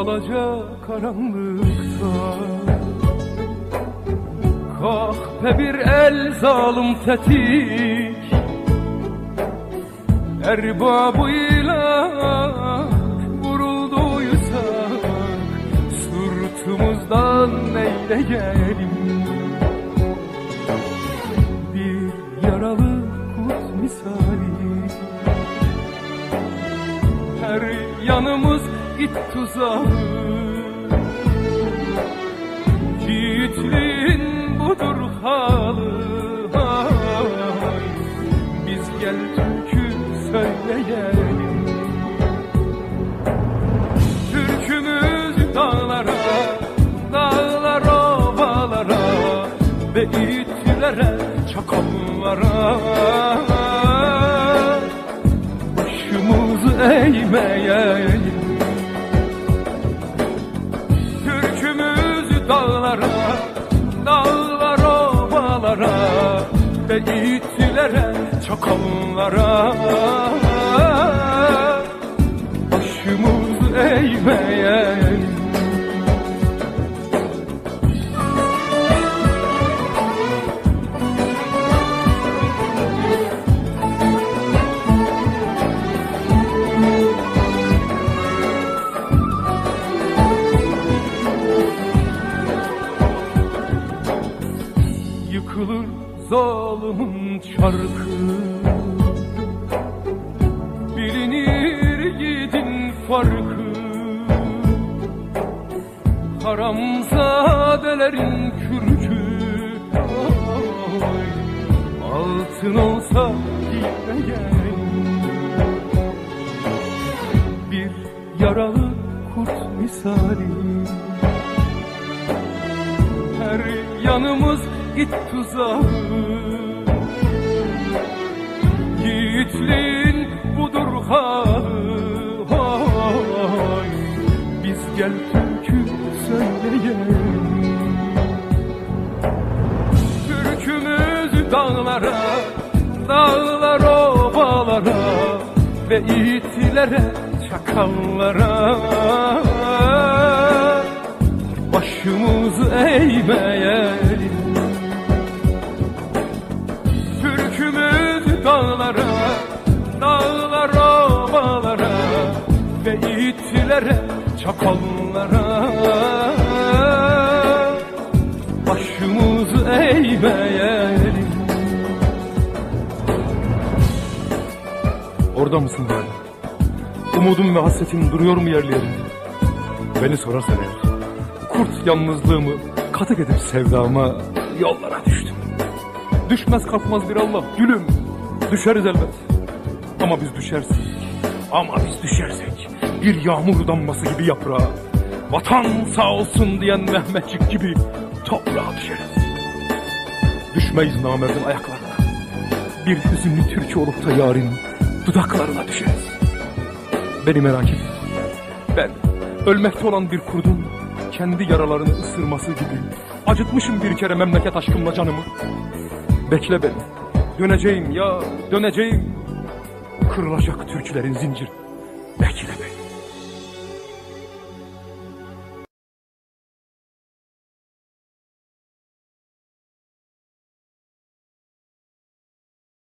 alacakaranlıkta. Kahpe bir el zalim tetik, erbabıyla vurulduysak sırtımızdan neyleyelim? Bir yaralı kurt misali, her yanımız it tuzağı. Yiğitliğin budur halı, biz gel türkü söyleyelim. Türkümüz dağlara, dağlar ovalara ve itlere, çakallara başımızı eğmeyelim. Türkümüz dağlara, dağlar ovalara ve itlere, çakallara başımızı eğmeyelim. Yıkılır zalimin çarkı, bilinir yiğidin farkı. Haramzadelerin kürkü, altın olsa giymeyelim. Bir yaralı kurt misali, her yanımız it tuzağı. Yiğitliğin budur halı, biz gel türkü söyleyelim. Türkümüz dağlara, dağlar ovalara ve itlere, çakallara başımızı eğmeyelim. Türkümüz dağlara, dağlar ovalara ve itlere, çakallara başımızı eğmeyelim. Orada mısın böyle? Umudum ve hasretim duruyor mu yerli yerinde? Beni sorarsan eğer, kurt yalnızlığımı katık edip sevdama yollara düştüm. Düşmez kalkmaz bir Allah gülüm, düşeriz elbet. Ama biz düşersek bir yağmur damlası gibi yaprağa, vatan sağ olsun diyen Mehmetçik gibi toprağa düşeriz. Düşmeyiz namerdin ayaklarına, bir hüzünlü türkü olup da yarın dudaklarına düşeriz. Beni merak etme, ben ölmekte olan bir kurdun kendi yaralarını ısırması gibi acıtmışım bir kere memleket aşkımla canımı. Bekle beni, döneceğim ya döneceğim. Kırılacak türkülerin zinciri, bekle.